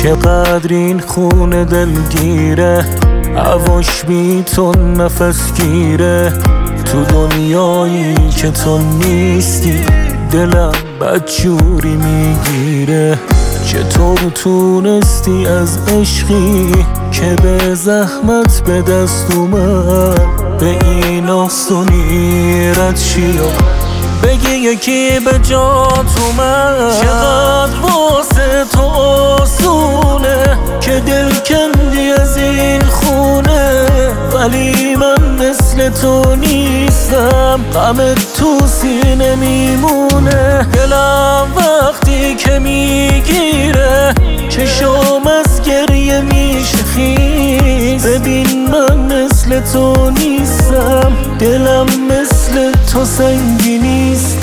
چقدر این خونه دلگیره، هواش بی تو نفس گیره. تو دنیایی که تو نیستی دلم بدجوری میگیره. چطور تونستی از عشقی که به زحمت به دست اومد به این آسونی رد شی و بگی یکی به جات اومد؟ چقدر واسه تو آسونه که دل کندی از این خونه، ولی من مثل تو نیستم، غمت تو سینه میمونه. دلم وقتی که میگیره چشم از گریه میشه خیز. ببین من مثل تو نیستم، دلم مثل تو سنگی نیست.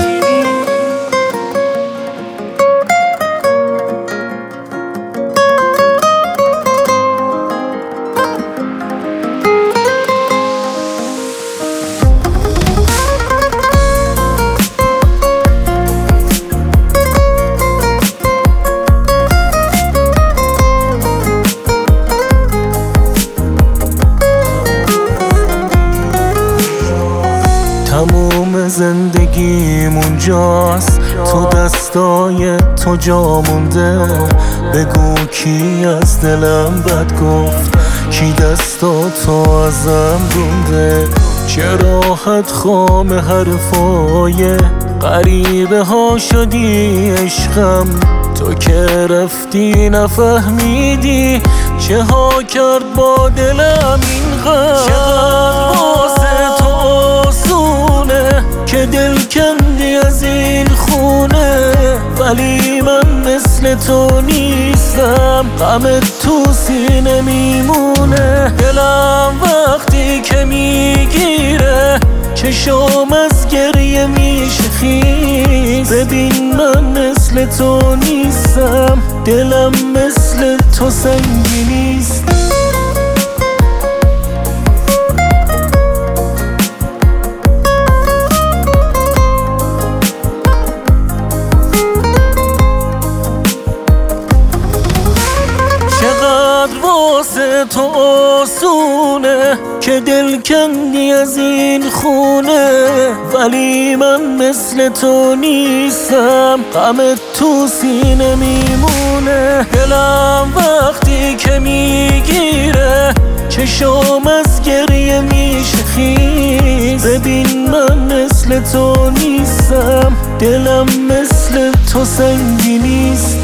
تموم زندگیم اونجاست، تو دستای تو جا مونده. بگو کی از دلم بد گفت، کی دستاتو ازم رونده. چه راحت خام حرفای غریبه ها شدی عشقم، تو که رفتی نفهمیدی چه ها کرد با دلم این غم. چقدر واسه تو آسونه که دل کندی از این خونه، ولی من مثل تو نیستم، غمت تو سینه میمونه. دلم وقتی که میگیره چشم از گریه میشه خیز. ببین من مثل تو نیستم، دلم مثل تو سنگی نیست. واسه تو آسونه که دل کندی از این خونه، ولی من مثل تو نیستم، غمت تو سینه میمونه. دلم وقتی که میگیره چشم از گریه میشه خیز. ببین من مثل تو نیستم، دلم مثل تو سنگی نیست.